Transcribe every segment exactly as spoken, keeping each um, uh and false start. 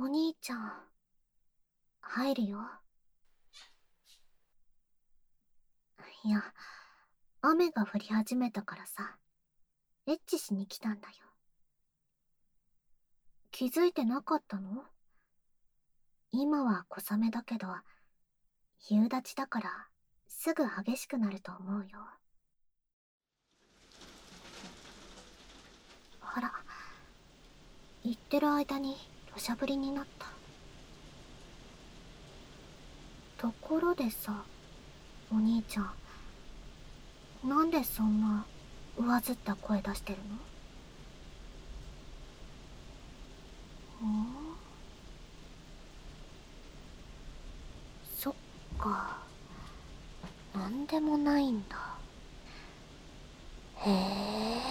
お兄ちゃん、入るよ。いや、雨が降り始めたからさ、エッチしに来たんだよ。気づいてなかったの？今は小雨だけど、夕立ちだからすぐ激しくなると思うよ。ほら、言ってる間に土砂降りになった。ところでさ、お兄ちゃん、なんでそんな上ずった声出してるの？ん？そっか、なんでもないんだ。へえ。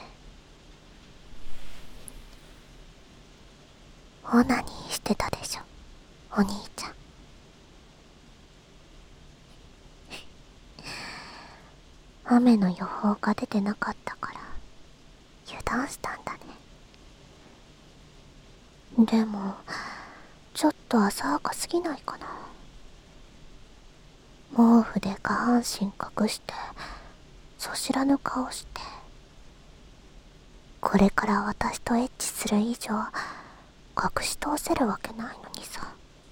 オナニーしてたでしょ、お兄ちゃん。雨の予報が出てなかったから油断したんだね。でもちょっと浅はかすぎないかな。毛布で下半身隠してそ知らぬ顔して、これから私とエッチする以上隠し通せるわけないのにさ。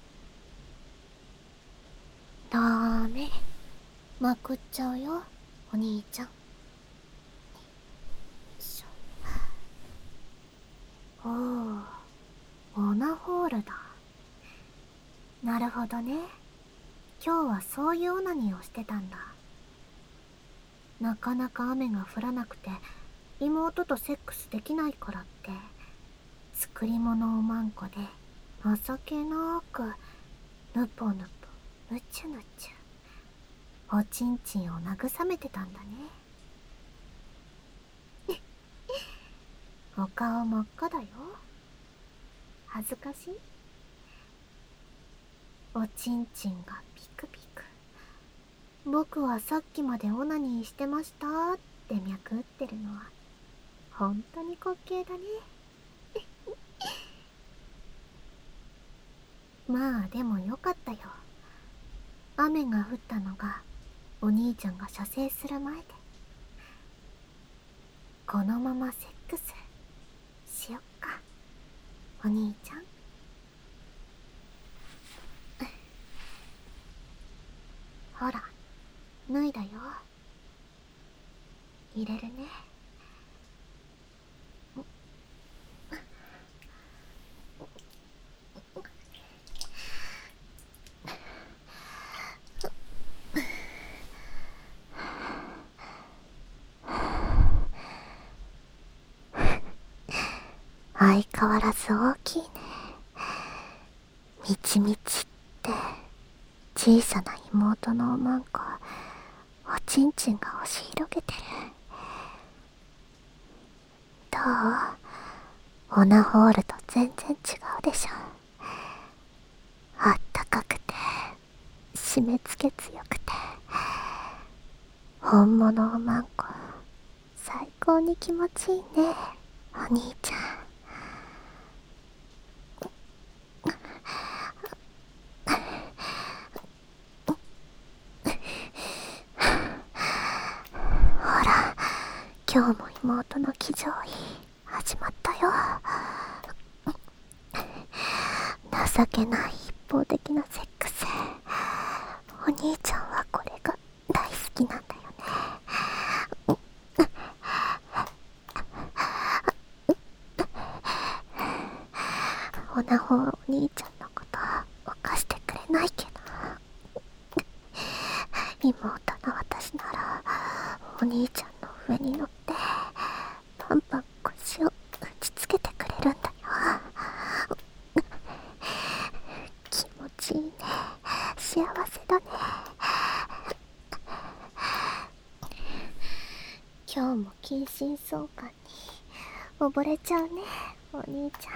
ダメ、まくっちゃうよ、お兄ちゃん。おお、オナホールだ。なるほどね。今日はそういうオナニーをしてたんだ。なかなか雨が降らなくて妹とセックスできないからって作り物をマンコで情けなくぬぽぬぽぬちゅぬちゅおちんちんを慰めてたんだね。お顔真っ赤だよ。恥ずかしい？おちんちんがピクピク。僕はさっきまでオナニーしてましたって脈打ってるのは本当に滑稽だね。まあでもよかったよ。雨が降ったのがお兄ちゃんが射精する前で。このままセックスしよっか、お兄ちゃん。ほら、脱いだよ。入れるね。相変わらず大きいね。みちみちって小さな妹のおまんこ、おちんちんが押し広げてる。どう？オナホールと全然違うでしょ。あったかくて締め付け強くて、本物おまんこ最高に気持ちいいね、お兄ちゃん。ほら、今日も妹の騎乗位始まったよ。情けない一方的なセックス。お兄ちゃんはこれが大好きなんだよね。オナホはお兄ちゃんのこと犯してくれないけど、妹の私ならお兄ちゃんの上に乗ってパンパン腰を打ちつけてくれるんだよ。気持ちいいね、幸せだね。今日も近親相関に溺れちゃうね、お兄ちゃん。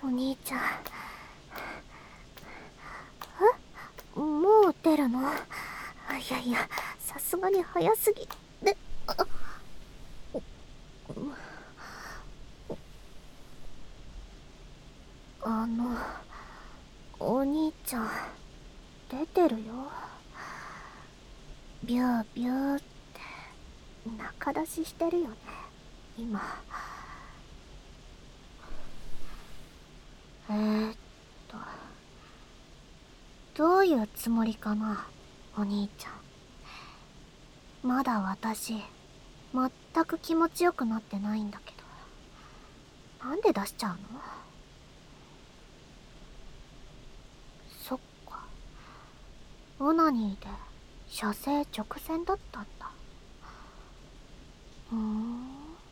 お兄ちゃん。え、もう出るの？いやいや、さすがに早すぎ。で、あ、あの、お兄ちゃん、出てるよ。ビュービューって中出ししてるよね、今。えーっと、どういうつもりかな、お兄ちゃん。まだ私、全く気持ちよくなってないんだけど、なんで出しちゃうの？そっか。オナニーで射精直前だったんだ。ふーん。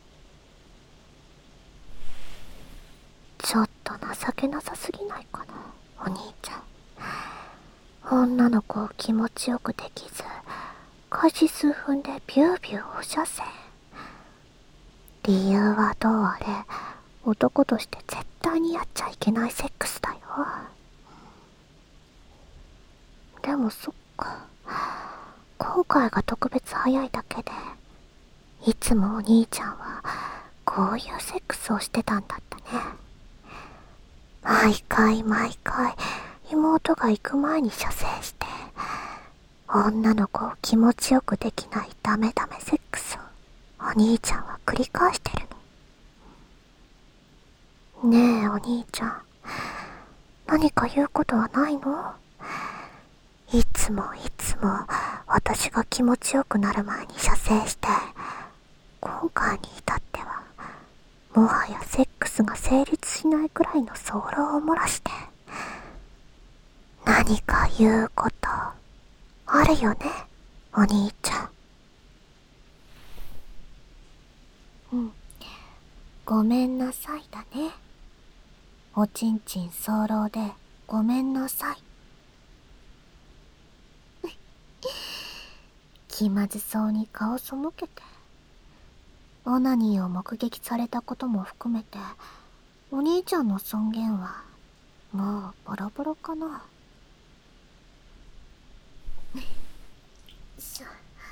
ちょっと情けなさすぎないかな、お兄ちゃん。女の子を気持ちよくできず、開始数分でビュービュー放射線。理由はどうあれ、男として絶対にやっちゃいけないセックスだよ。でもそっか、後悔が特別早いだけで、いつもお兄ちゃんはこういうセックスをしてたんだったね。毎回毎回妹が行く前に射精して、女の子を気持ちよくできないダメダメセックスをお兄ちゃんは繰り返してるの。ねえお兄ちゃん、何か言うことはないの？いつもいつも私が気持ちよくなる前に射精して、今回に至ってはもはやセックスが成立しないくらいの早漏を漏らして、何か言うことあるよね、お兄ちゃん。うん、ごめんなさいだね。おちんちん早漏でごめんなさい。気まずそうに顔背けて。オナニーを目撃されたことも含めて、お兄ちゃんの尊厳はもうボロボロかな。しゃ。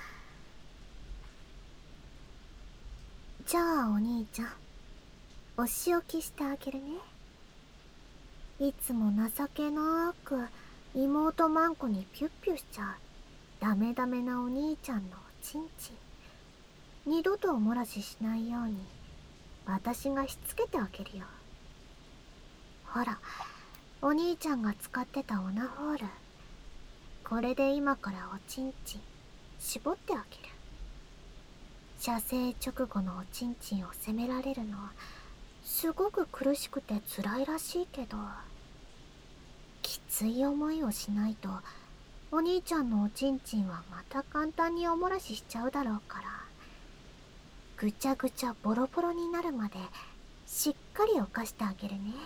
じゃあお兄ちゃん、お仕置きしてあげるね。いつも情けなーく妹マンコにピュッピュしちゃうダメダメなお兄ちゃんのおちんちん、二度とお漏らししないように私がしつけてあげるよ。ほら、お兄ちゃんが使ってたオナホール、これで今からおちんちん絞ってあげる。射精直後のおちんちんを責められるのはすごく苦しくて辛いらしいけど、きつい思いをしないとお兄ちゃんのおちんちんはまた簡単にお漏らししちゃうだろうから、ぐちゃぐちゃボロボロになるまでしっかり犯してあげるね。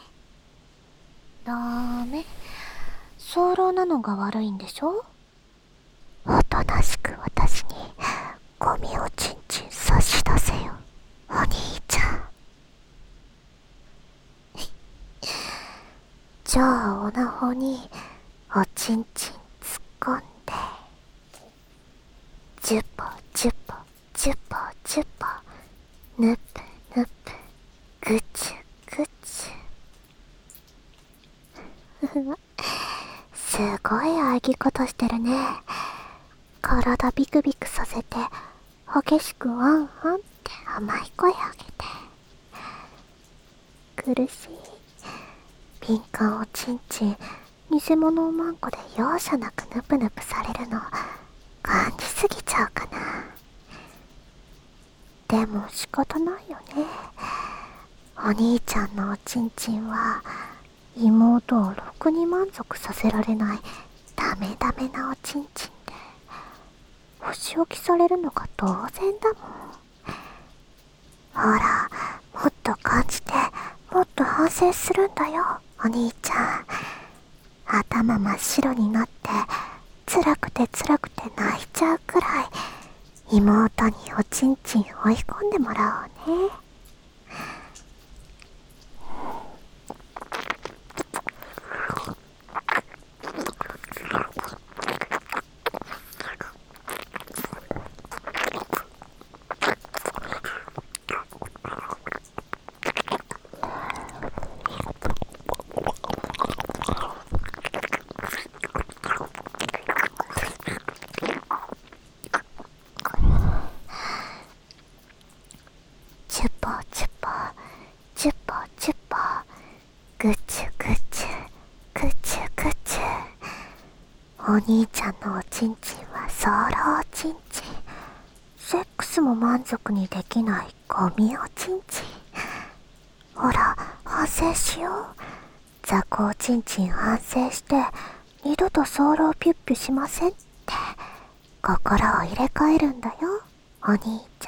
ダメ、早漏なのが悪いんでしょ。おとなしく私にゴミおちんちん差し出せよ、お兄ちゃん。じゃあオナホにおちんちん突っ込んで、ジュポジュポジュポジュポ、ぬぷぬぷ、ぐちゅぐちゅ。すごい喘ぎことしてるね。体ビクビクさせて激しくワンワンって甘い声あげて。苦しい。敏感おちんちん、偽物おまんこで容赦なくヌプヌプされるの感じすぎちゃうかな。でも仕方ないよね。お兄ちゃんのおちんちんは妹をろくに満足させられないダメダメなおちんちんで、お仕置きされるのが当然だもん。ほら、もっと感じて、もっと反省するんだよ、お兄ちゃん。頭真っ白になって辛くて辛くて泣いちゃうくらい妹におちんちん追い込んでもらおうね。 ぐちゅぐちゅぐちゅぐちゅ。お兄ちゃんのおちんちんはソロおちんちん。セックスも満足にできないゴミおちんちん。ほら反省しよう。雑魚おちんちん反省して二度とソロピュッピュしませんって心を入れ替えるんだよ、お兄ち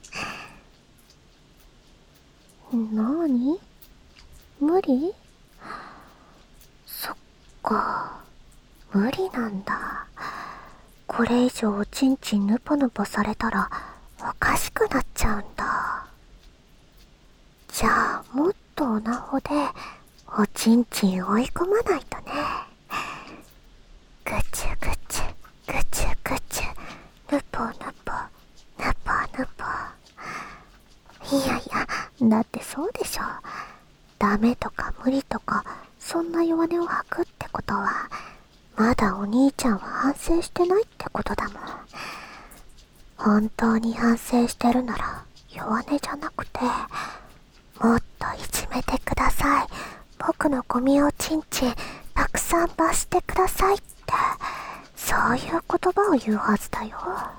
ゃん。なーに？無理？そっか、無理なんだ。これ以上おちんちんぬぽぬぽされたらおかしくなっちゃうんだ。じゃあもっとオナホでおちんちん追い込まないとね。ぐちゅぐちゅぐちゅぐちゅ、ぬぽぬぽぬぽぬぽ。いやいや、だってそうでしょ。ダメとか無理とかそんな弱音を吐くってことはまだお兄ちゃんは反省してないってことだもん。本当に反省してるなら弱音じゃなくて、もっといじめてください、僕のゴミおちんちんたくさん罰してくださいって、そういう言葉を言うはずだよ。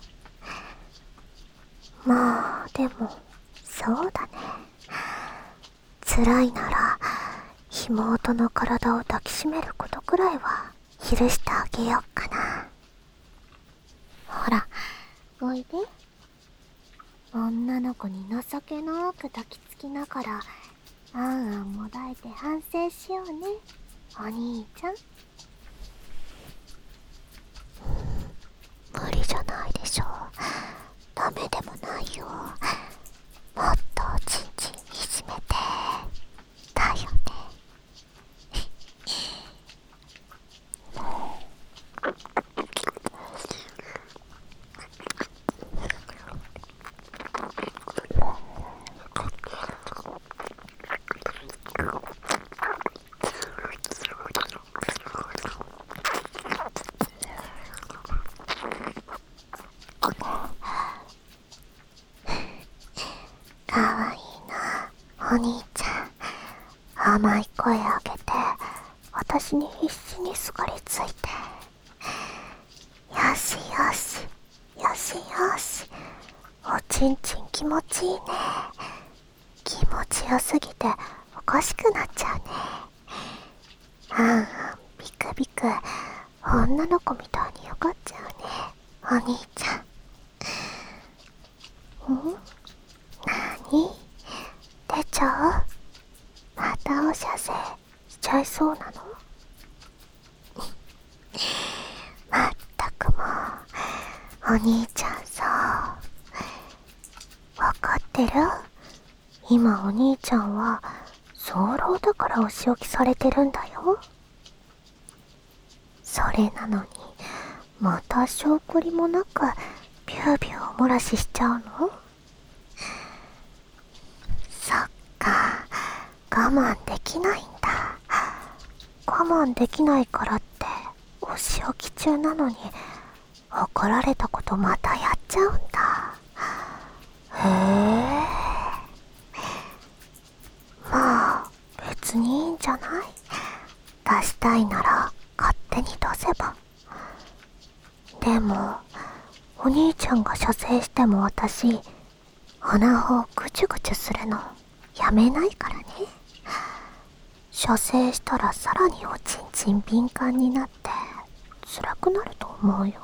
まあでもそうだね。辛いなら妹の体を抱きしめることくらいは許してあげようかな。ほらおいで。女の子に情けなく抱きつきながらあんあんもだえて反省しようね、お兄ちゃん。無理じゃないでしょ。ダメでもないよ。もっとおちんちんいじめてだよね。かわいいな、お兄ちゃん。甘い声あげて私に必死にすがりついて。よしよしよしよし、おちんちん気持ちいいね。気持ちよすぎておかしくなっちゃうね。あんあんビクビク、女の子みたいによかっちゃうね、お兄ちゃん。ん？なに？出ちゃう？またおしゃせしちゃいそうなの？まったくもう、お兄ちゃんさ、わかってる？今お兄ちゃんは早漏だからお仕置きされてるんだよ。それなのにまた証拠りもなくビュービューお漏らししちゃうの？そっか、我慢できないんだ。我慢できないからってお仕置き中なのに怒られたことまたやっちゃうんだ。へえ。まあ別にいいんじゃない？出したいなら勝手に出せば。でもお兄ちゃんが射精しても私鼻をぐちゅぐちゅするのやめないからね。射精したらさらにおちんちん敏感になって辛くなると思うよ。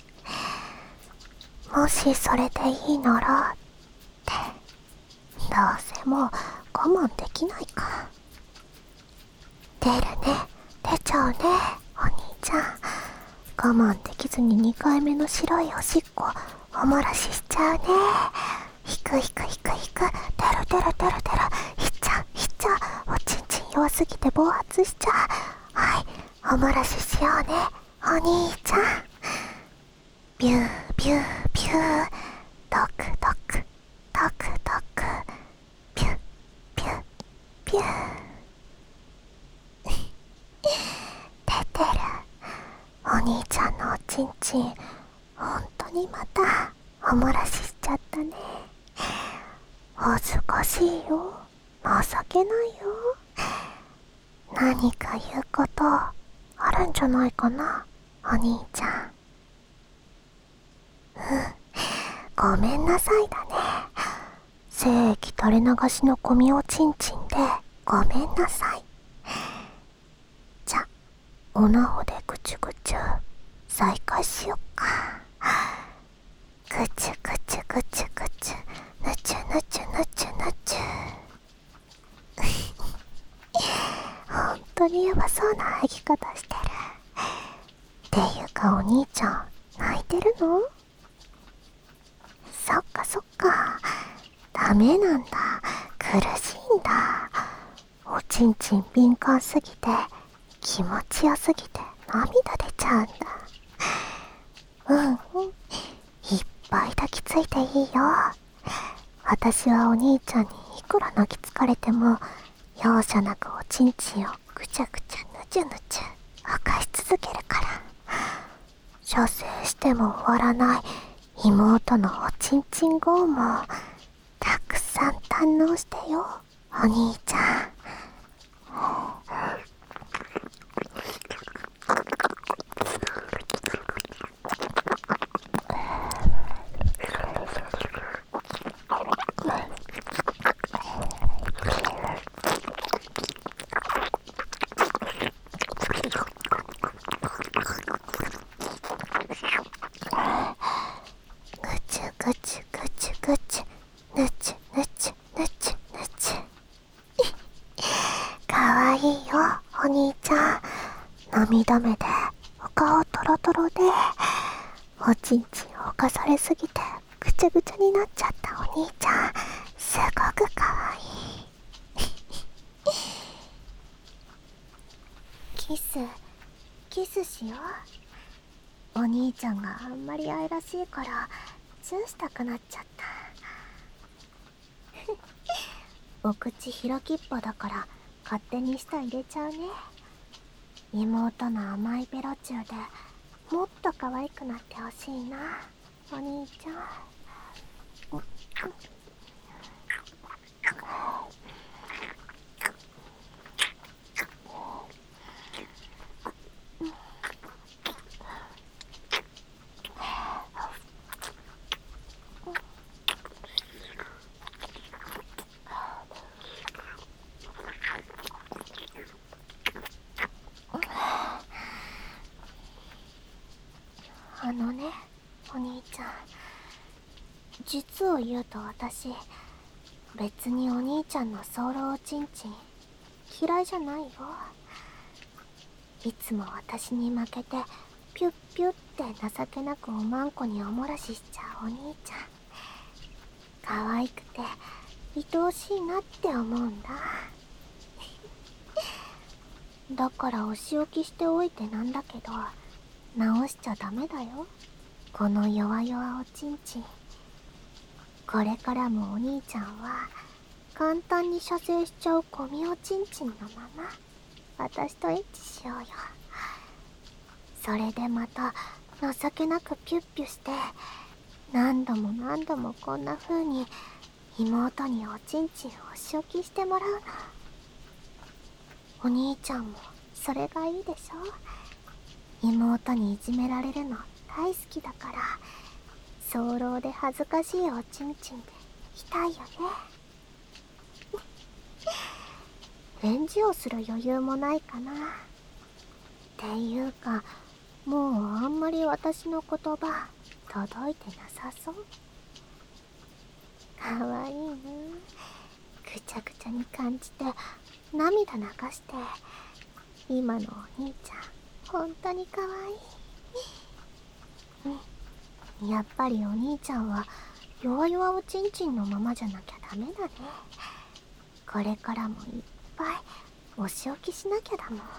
もしそれでいいならって、どうせもう我慢できないか。出るね、出ちゃうね、お兄ちゃん。我慢できずににかいめの白いおしっこお漏らししちゃうね。ひくひくひくひく、出る出る出る出る、ひっちゃうひっちゃう、おちんちん弱すぎて暴発しちゃう。はい、お漏らししようね、お兄ちゃん。ビュービュービュー、ドクドクドクドク、ビュービュービュー。出てる。お兄ちゃんのおちんちん、ほんとにまたお漏らししちゃったね。恥ずかしいよ、情けないよ。 何か言うことあるんじゃないかな、お兄ちゃん。うん、ごめんなさいだね。精液垂れ流しのゴミおちんちんでごめんなさい。じゃ、おなほでぐちゅぐちゅ再開しよっか。ぐちゅぐちゅぐちゅぐちゅ、ぬちゅぬちゅぬちゅぬちゅ。ほんとにヤバそうな入り方してる。っていうか、お兄ちゃん泣いてるの？そっかそっか、ダメなんだ、苦しいんだ。おちんちん敏感すぎて気持ちよすぎて涙出ちゃうんだ。うんうん、いっぱい抱きついていいよ。私はお兄ちゃんにいくら泣きつかれても容赦なくおちんちんをぐちゃぐちゃぬちゅぬちゅ沸かし続けるから。射精しても終わらない妹のおちんちん拷問たくさん堪能してよ、お兄ちゃん。ぐちゅぐちゅぐちゅぐちゅ、ぬちゅぬちゅぬちゅぬちゅ。かわいいよ、お兄ちゃん。涙目でお顔トロトロでおちんちんを犯されすぎてぐちゃぐちゃになっちゃったお兄ちゃん、すごくかわいい。キスキスしよう。お兄ちゃんがあんまり愛らしいからチューしたくなっちゃった。お口開きっぱだから勝手に舌入れちゃうね。妹の甘いベロチューでもっと可愛くなってほしいな、お兄ちゃん。あのね、お兄ちゃん、実を言うと私別にお兄ちゃんのソウルおちんちん嫌いじゃないよ。いつも私に負けてピュッピュッって情けなくおまんこにおもらししちゃうお兄ちゃん、可愛くて愛おしいなって思うんだ。だからお仕置きしておいてなんだけど、直しちゃダメだよ、この弱々おちんちん。これからもお兄ちゃんは簡単に射精しちゃうゴミおちんちんのまま私とエッチしようよ。それでまた情けなくピュッピュして何度も何度もこんな風に妹におちんちんをお仕置きしてもらうの。お兄ちゃんもそれがいいでしょ。妹にいじめられるの大好きだから早漏で恥ずかしいおちんちんで痛いよね。返事をする余裕もないかな。っていうかもうあんまり私の言葉届いてなさそう。かわいいな、ぐちゃぐちゃに感じて涙流して。今のお兄ちゃんほんとにかわいい。うん、やっぱりお兄ちゃんは弱々おちんちんのままじゃなきゃダメだね。これからもいっぱいお仕置きしなきゃだもん。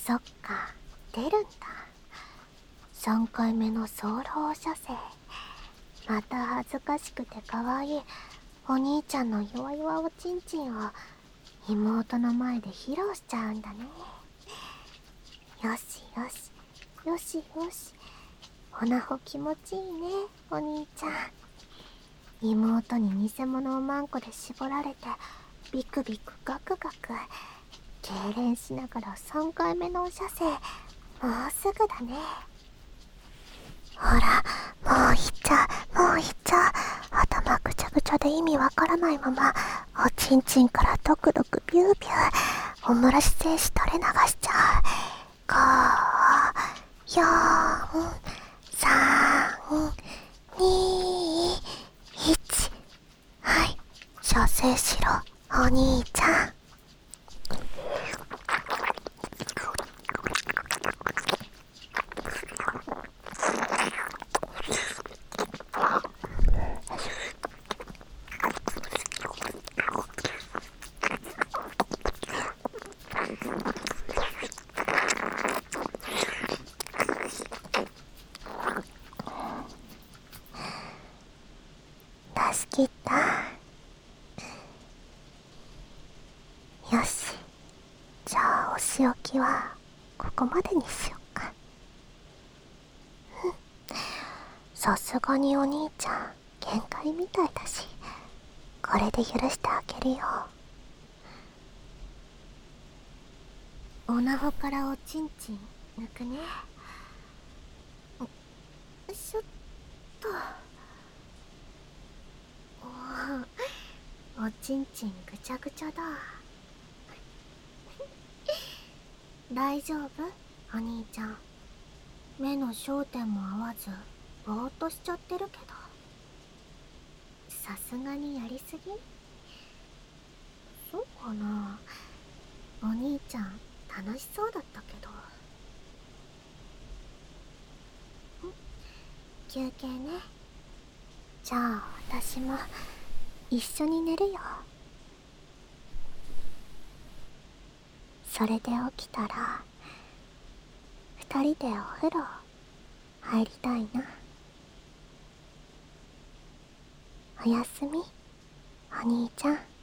そっか、出るんだ。さんかいめの早漏射精。また恥ずかしくてかわいいお兄ちゃんの弱々おちんちんを妹の前で披露しちゃうんだね。よしよしよしよし、おなほ気持ちいいね、お兄ちゃん。妹に偽物をマンコで絞られてビクビクガクガク痙攣しながらさんかいめのお射精、もうすぐだね。ほら、もういっちゃう、もういっちゃう。頭ぐちゃぐちゃで意味わからないままおちんちんからドクドクビュービューおもらし精子垂れ流しちゃう。ご、よん、さん、に、いち。はい、射精しろお兄ちゃん。出し切った。よし、じゃあお仕置きはここまでにしよっか。さすがにお兄ちゃん限界みたいだし、これで許してあげるよ。おなほからおちんちん抜くね。よいしょっと。おお、おちんちんぐちゃぐちゃだ。大丈夫？お兄ちゃん。目の焦点も合わずぼーっとしちゃってるけど、さすがにやりすぎ？そうかな。お兄ちゃん楽しそうだったけど。ん？休憩ね。じゃあ私も一緒に寝るよ。それで起きたら二人でお風呂入りたいな。おやすみ、お兄ちゃん。